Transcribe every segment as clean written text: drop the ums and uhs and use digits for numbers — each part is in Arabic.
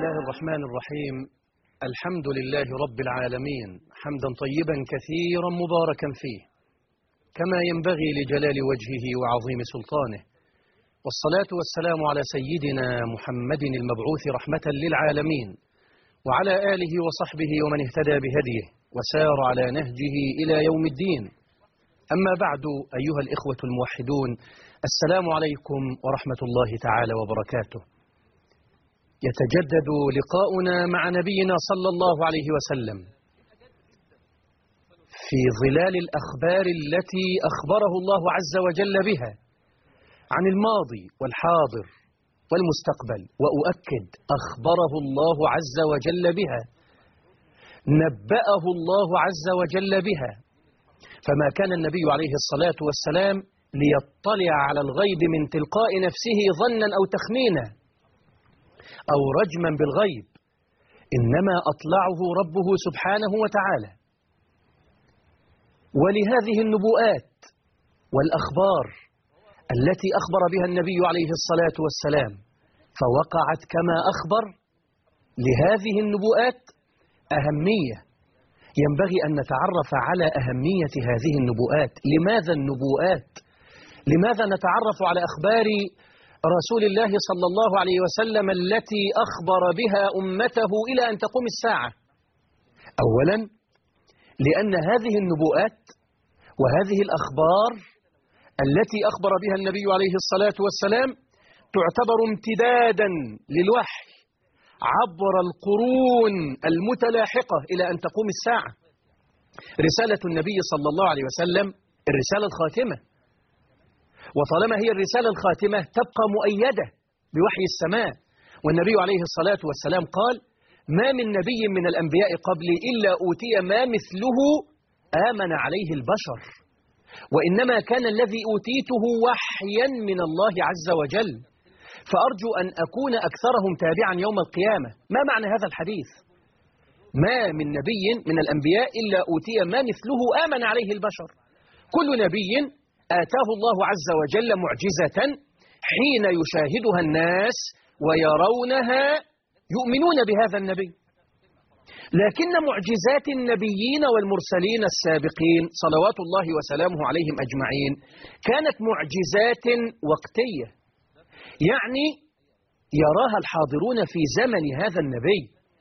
الله الرحمن الرحيم. الحمد لله رب العالمين، حمدا طيبا كثيرا مباركا فيه كما ينبغي لجلال وجهه وعظيم سلطانه، والصلاة والسلام على سيدنا محمد المبعوث رحمة للعالمين، وعلى آله وصحبه ومن اهتدى بهديه وسار على نهجه إلى يوم الدين. أما بعد، أيها الإخوة الموحدون، السلام عليكم ورحمة الله تعالى وبركاته. يتجدد لقاؤنا مع نبينا صلى الله عليه وسلم في ظلال الأخبار التي أخبره الله عز وجل بها عن الماضي والحاضر والمستقبل، وأؤكد أخبره الله عز وجل بها، نبأه الله عز وجل بها. فما كان النبي عليه الصلاة والسلام ليطلع على الغيب من تلقاء نفسه ظنا أو تخمينا أو رجما بالغيب، إنما أطلعه ربه سبحانه وتعالى. ولهذه النبوءات والأخبار التي أخبر بها النبي عليه الصلاة والسلام فوقعت كما أخبر، لهذه النبوءات أهمية ينبغي أن نتعرف على أهمية هذه النبوءات. لماذا النبوءات؟ لماذا نتعرف على أخبار رسول الله صلى الله عليه وسلم التي أخبر بها أمته إلى أن تقوم الساعة؟ أولا، لأن هذه النبوءات وهذه الأخبار التي أخبر بها النبي عليه الصلاة والسلام تعتبر امتدادا للوحي عبر القرون المتلاحقة إلى أن تقوم الساعة. رسالة النبي صلى الله عليه وسلم الرسالة الخاتمة، وطالما هي الرسالة الخاتمة تبقى مؤيدة بوحي السماء. والنبي عليه الصلاة والسلام قال: ما من نبي من الأنبياء قبلي إلا أوتي ما مثله آمن عليه البشر، وإنما كان الذي أوتيته وحيا من الله عز وجل، فأرجو أن أكون أكثرهم تابعا يوم القيامة. ما معنى هذا الحديث؟ ما من نبي من الأنبياء إلا أوتي ما مثله آمن عليه البشر. كل نبي آتاه الله عز وجل معجزة حين يشاهدها الناس ويرونها يؤمنون بهذا النبي. لكن معجزات النبيين والمرسلين السابقين صلوات الله وسلامه عليهم أجمعين كانت معجزات وقتية، يعني يراها الحاضرون في زمن هذا النبي،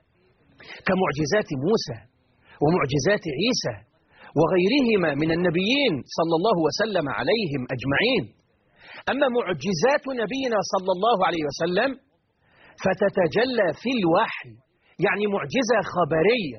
كمعجزات موسى ومعجزات عيسى وغيرهما من النبيين صلى الله وسلم عليهم أجمعين. أما معجزات نبينا صلى الله عليه وسلم فتتجلى في الوحي، يعني معجزة خبرية،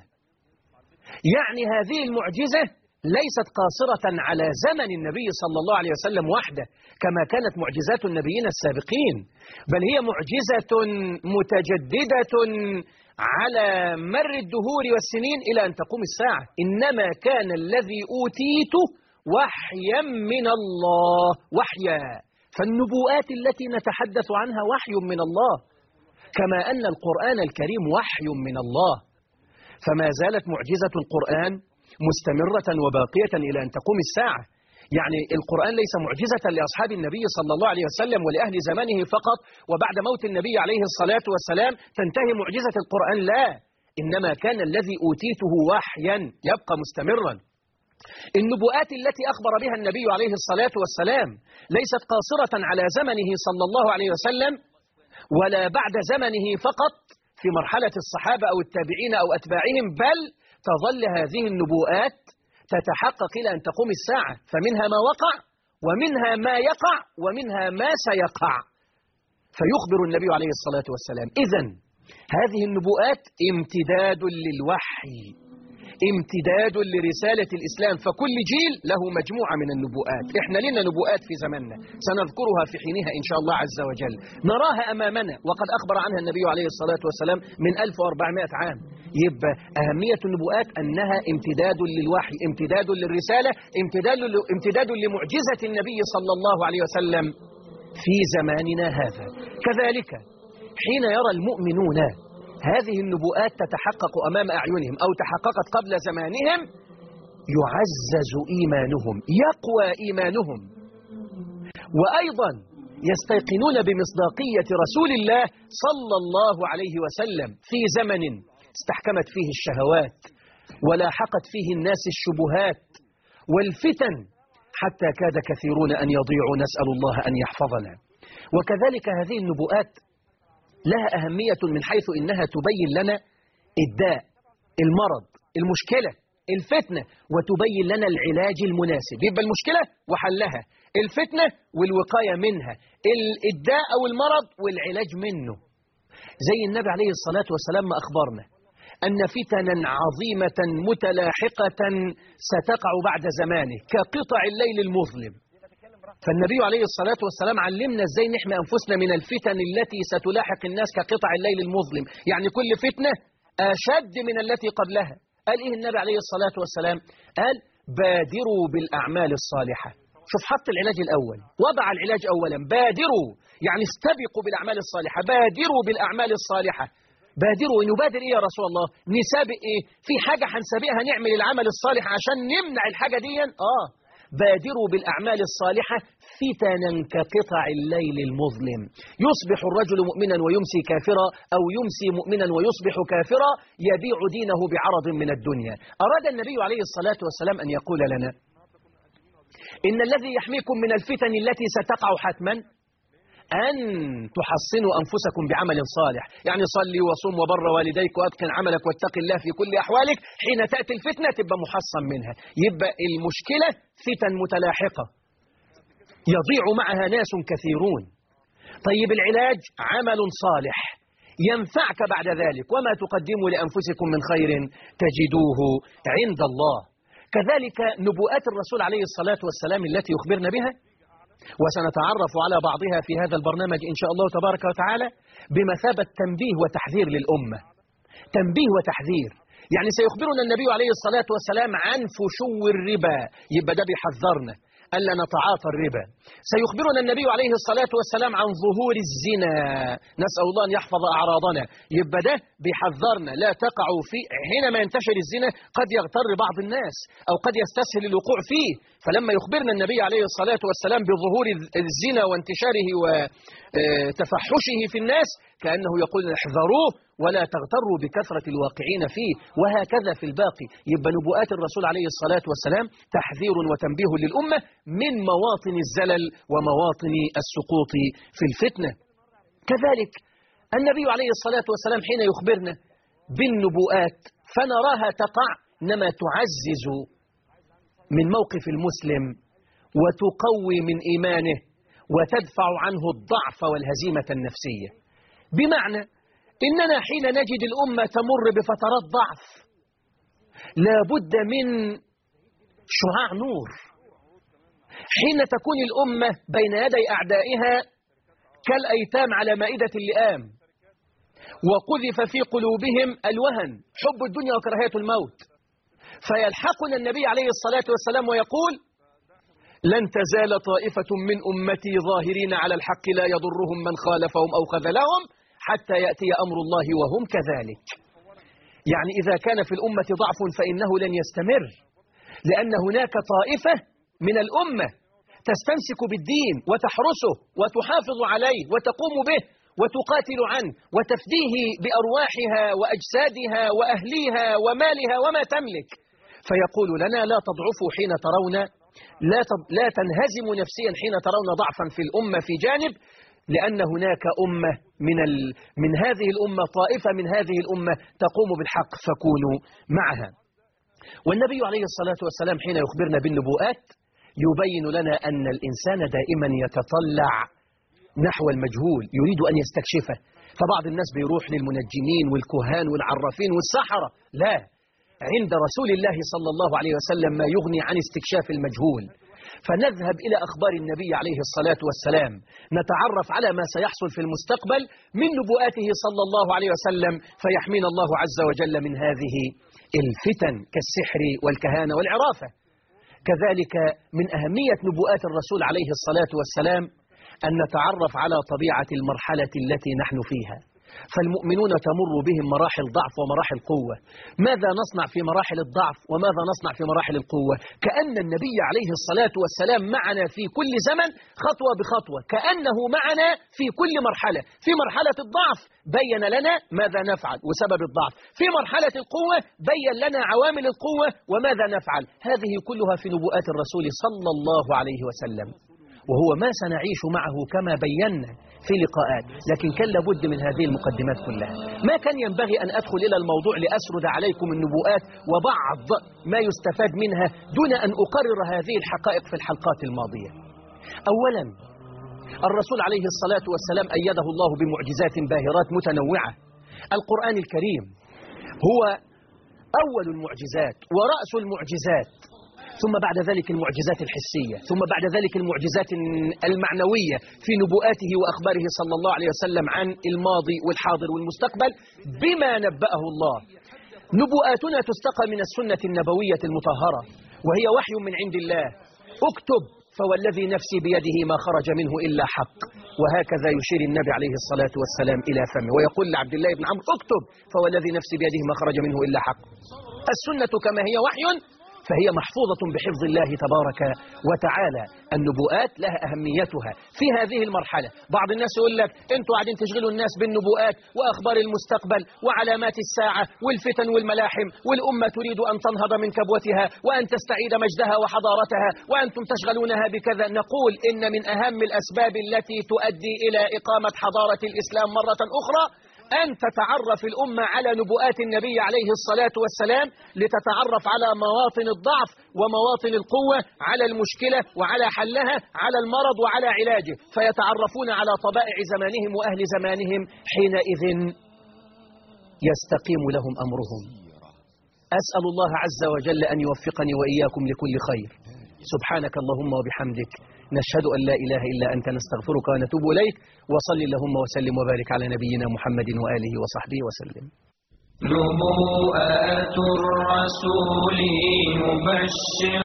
يعني هذه المعجزة ليست قاصرة على زمن النبي صلى الله عليه وسلم وحده كما كانت معجزات النبيين السابقين، بل هي معجزة متجددة على مر الدهور والسنين إلى أن تقوم الساعة. إنما كان الذي أوتيته وحيا من الله، وحيا. فالنبوءات التي نتحدث عنها وحي من الله، كما أن القرآن الكريم وحي من الله. فما زالت معجزة القرآن مستمرة وباقية إلى أن تقوم الساعة. يعني القرآن ليس معجزة لأصحاب النبي صلى الله عليه وسلم ولأهل زمانه فقط، وبعد موت النبي عليه الصلاة والسلام تنتهي معجزة القرآن، لا، إنما كان الذي أوتيته وحيا يبقى مستمرا. النبوءات التي أخبر بها النبي عليه الصلاة والسلام ليست قاصرة على زمنه صلى الله عليه وسلم ولا بعد زمنه فقط في مرحلة الصحابة أو التابعين أو أتباعهم، بل تظل هذه النبوءات تتحقق إلى أن تقوم الساعة، فمنها ما وقع ومنها ما يقع ومنها ما سيقع، فيخبر النبي عليه الصلاة والسلام. إذن هذه النبوءات امتداد للوحي، امتداد لرسالة الإسلام، فكل جيل له مجموعة من النبوءات. إحنا لنا نبوءات في زمننا سنذكرها في حينها إن شاء الله عز وجل، نراها أمامنا وقد أخبر عنها النبي عليه الصلاة والسلام من 1400 عام. يبقى أهمية النبوءات أنها امتداد للوحي، امتداد للرسالة، امتداد لمعجزة النبي صلى الله عليه وسلم في زماننا هذا. كذلك حين يرى المؤمنون هذه النبوءات تتحقق أمام أعينهم أو تحققت قبل زمانهم، يعزز إيمانهم، يقوى إيمانهم. وأيضا يستيقنون بمصداقية رسول الله صلى الله عليه وسلم في زمن استحكمت فيه الشهوات ولاحقت فيه الناس الشبهات والفتن حتى كاد كثيرون أن يضيعوا، نسأل الله أن يحفظنا. وكذلك هذه النبوءات لها أهمية من حيث إنها تبين لنا الداء، المرض، المشكلة، الفتنة، وتبين لنا العلاج المناسب. يبقى المشكلة وحلها، الفتنة والوقاية منها، الداء أو المرض والعلاج منه. زي النبي عليه الصلاة والسلام ما أخبرنا أن فتنا عظيمة متلاحقة ستقع بعد زمانه كقطع الليل المظلم. فالنبي عليه الصلاة والسلام علمنا ازاي نحمي أنفسنا من الفتن التي ستلاحق الناس كقطع الليل المظلم، يعني كل فتنة أشد من التي قبلها. قال إيه النبي عليه الصلاة والسلام؟ قال بادروا بالأعمال الصالحة. شوف، حط العلاج الأول، وضع العلاج أولا، بادروا يعني استبقوا بالأعمال الصالحة، بادروا بالأعمال الصالحة. بادروا، نبادر إيه يا رسول الله؟ نسابق إيه؟ في حاجة هنسابقها نعمل العمل الصالح عشان نمنع الحاجة دي؟ بادروا بالأعمال الصالحة فتنا كقطع الليل المظلم، يصبح الرجل مؤمنا ويمسي كافرا، أو يمسي مؤمنا ويصبح كافرا، يبيع دينه بعرض من الدنيا. أراد النبي عليه الصلاة والسلام أن يقول لنا إن الذي يحميكم من الفتن التي ستقع حتما أن تحصنوا أنفسكم بعمل صالح، يعني صلي وصوم وبر والديك وأتقن عملك واتق الله في كل أحوالك، حين تأتي الفتنة تبقى محصن منها. يبقى المشكلة فتن متلاحقة يضيع معها ناس كثيرون. طيب العلاج عمل صالح ينفعك بعد ذلك، وما تقدموا لأنفسكم من خير تجدوه عند الله. كذلك نبوءات الرسول عليه الصلاة والسلام التي يخبرنا بها، وسنتعرف على بعضها في هذا البرنامج إن شاء الله تبارك وتعالى، بمثابة تنبيه وتحذير للأمة. تنبيه وتحذير، يعني سيخبرنا النبي عليه الصلاة والسلام عن فشو الربا، يبقى ده بيحذرنا ألا نتعاطى الربا. سيخبرنا النبي عليه الصلاة والسلام عن ظهور الزنا، نسأل الله أن يحفظ أعراضنا، يبقى ده بيحذرنا لا تقعوا فيه. حينما ينتشر الزنا قد يغتر بعض الناس أو قد يستسهل الوقوع فيه، فلما يخبرنا النبي عليه الصلاة والسلام بظهور الزنا وانتشاره وتفحشه في الناس كأنه يقول احذروه ولا تغتروا بكثرة الواقعين فيه. وهكذا في الباقي. يبقى نبوءات الرسول عليه الصلاة والسلام تحذير وتنبيه للأمة من مواطن الزلل ومواطن السقوط في الفتنة. كذلك النبي عليه الصلاة والسلام حين يخبرنا بالنبوءات فنراها تقع، إنما تعزز من موقف المسلم وتقوي من إيمانه وتدفع عنه الضعف والهزيمة النفسية. بمعنى إننا حين نجد الأمة تمر بفترات ضعف لا بد من شعاع نور. حين تكون الأمة بين يدي أعدائها كالأيتام على مائدة اللئام، وقذف في قلوبهم الوهن، حب الدنيا وكراهية الموت، فيلحقنا النبي عليه الصلاة والسلام ويقول لن تزال طائفة من أمتي ظاهرين على الحق لا يضرهم من خالفهم أو خذلهم حتى يأتي أمر الله وهم كذلك. يعني إذا كان في الأمة ضعف فإنه لن يستمر، لأن هناك طائفة من الأمة تستمسك بالدين وتحرسه وتحافظ عليه وتقوم به وتقاتل عنه وتفديه بأرواحها وأجسادها وأهليها ومالها وما تملك. فيقول لنا لا تضعفوا حين ترون، لا تنهزموا نفسيا حين ترون ضعفا في الأمة في جانب، لأن هناك أمة من هذه الأمة، طائفة من هذه الأمة تقوم بالحق فكونوا معها. والنبي عليه الصلاة والسلام حين يخبرنا بالنبوءات يبين لنا أن الإنسان دائما يتطلع نحو المجهول، يريد أن يستكشفه. فبعض الناس بيروح للمنجمين والكهان والعرافين والسحرة، لا، عند رسول الله صلى الله عليه وسلم ما يغني عن استكشاف المجهول. فنذهب إلى أخبار النبي عليه الصلاة والسلام، نتعرف على ما سيحصل في المستقبل من نبوءاته صلى الله عليه وسلم، فيحمينا الله عز وجل من هذه الفتن كالسحر والكهانة والعرافة. كذلك من أهمية نبوءات الرسول عليه الصلاة والسلام أن نتعرف على طبيعة المرحلة التي نحن فيها. فالمؤمنون تمر بهم مراحل ضعف ومراحل قوة. ماذا نصنع في مراحل الضعف وماذا نصنع في مراحل القوة؟ كأن النبي عليه الصلاة والسلام معنا في كل زمن خطوة بخطوة، كأنه معنا في كل مرحلة. في مرحلة الضعف بين لنا ماذا نفعل وسبب الضعف، في مرحلة القوة بين لنا عوامل القوة وماذا نفعل. هذه كلها في نبوءات الرسول صلى الله عليه وسلم، وهو ما سنعيش معه كما بينا في لقاءات. لكن كان لابد من هذه المقدمات كلها. ما كان ينبغي أن أدخل إلى الموضوع لأسرد عليكم النبوءات وبعض ما يستفاد منها دون أن أقرر هذه الحقائق في الحلقات الماضية. أولا، الرسول عليه الصلاة والسلام أيده الله بمعجزات باهرات متنوعة. القرآن الكريم هو أول المعجزات ورأس المعجزات، ثم بعد ذلك المعجزات الحسية، ثم بعد ذلك المعجزات المعنوية في نبوءاته وأخباره صلى الله عليه وسلم عن الماضي والحاضر والمستقبل بما نبأه الله. نبوءاتنا تستقى من السنة النبوية المطهرة، وهي وحي من عند الله. اكتب فوالذي نفسي بيده ما خرج منه إلا حق، وهكذا يشير النبي عليه الصلاة والسلام إلى فمه ويقول لعبد الله بن عمرو اكتب فوالذي نفسي بيده ما خرج منه إلا حق. السنة كما هي وحي فهي محفوظة بحفظ الله تبارك وتعالى. النبوءات لها أهميتها في هذه المرحلة. بعض الناس يقول لك أنتوا قاعدين تشغلوا الناس بالنبوءات وأخبار المستقبل وعلامات الساعة والفتن والملاحم، والأمة تريد أن تنهض من كبوتها وأن تستعيد مجدها وحضارتها، وأنتم تشغلونها بكذا. نقول إن من أهم الأسباب التي تؤدي إلى إقامة حضارة الإسلام مرة أخرى أن تتعرف الأمة على نبوءات النبي عليه الصلاة والسلام، لتتعرف على مواطن الضعف ومواطن القوة، على المشكلة وعلى حلها، على المرض وعلى علاجه، فيتعرفون على طبائع زمانهم وأهل زمانهم. حينئذ يستقيم لهم أمرهم. أسأل الله عز وجل أن يوفقني وإياكم لكل خير. سبحانك اللهم وبحمدك، نشهد أن لا إله إلا أنت، نستغفرك ونتوب إليك. وصل اللهم وسلم وبارك على نبينا محمد وآله وصحبه وسلم. نبوءات الرسول مبشر